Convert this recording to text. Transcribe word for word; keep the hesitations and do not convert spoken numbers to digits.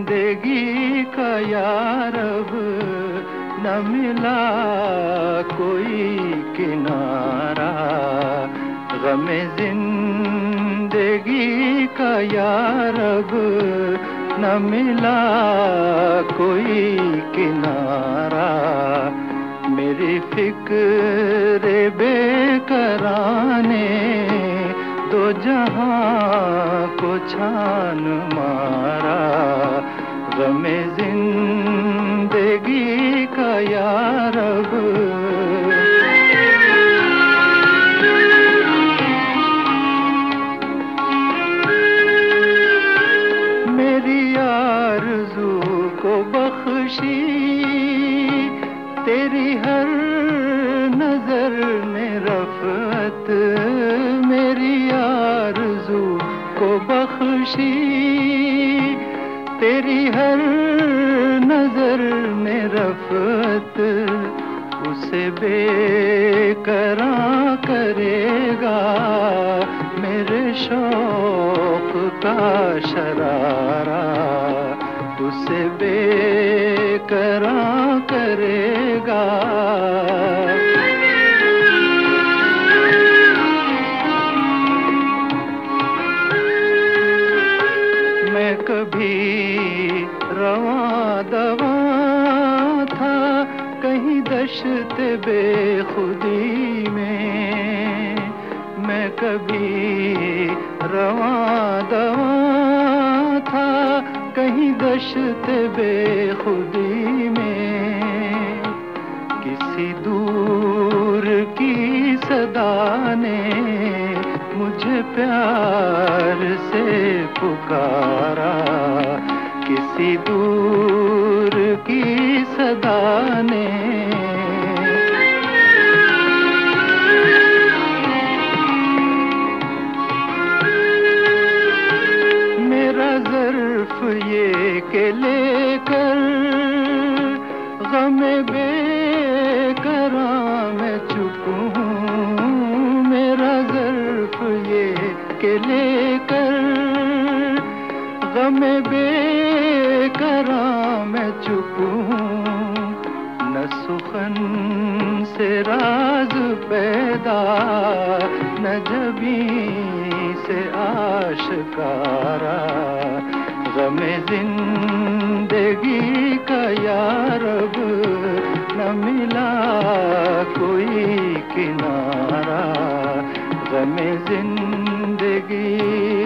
जिंदगी का यार अब न मिला कोई किनारा। गमे जिंदगी का यार अब न मिला कोई किनारा। मेरी फिक्र बेकराने दो जहां को छान मारा। गमे जिंदगी का यार अब मेरी आरज़ू को बख्शी तेरी हर नजर में रफ़त। मेरी आरज़ू को बख्शी तेरी हर नजर में रफ़त। उसे बेकरां करेगा मेरे शौक का शरारा। उसे बेकरां करेगा मैं कभी रवां दवा था कहीं दश्त बेखुदी में। मैं कभी रवां दवा था कहीं दश्त बेखुदी में। किसी दूर की सदा ने मुझे प्यार से पुकारा। किसी दूर की सदा ने मेरा ज़र्फ ये के लेकर गमे बेकरां मैं चुप हूँ। मेरा ज़र्फ ये के लेकर गमे बेकरां मैं चुप हूँ। न सुखन से राज पैदा न जबीं से आशकारा। गमे जिंदगी का यार अब न मिला कोई किनारा। गमे जिंदगी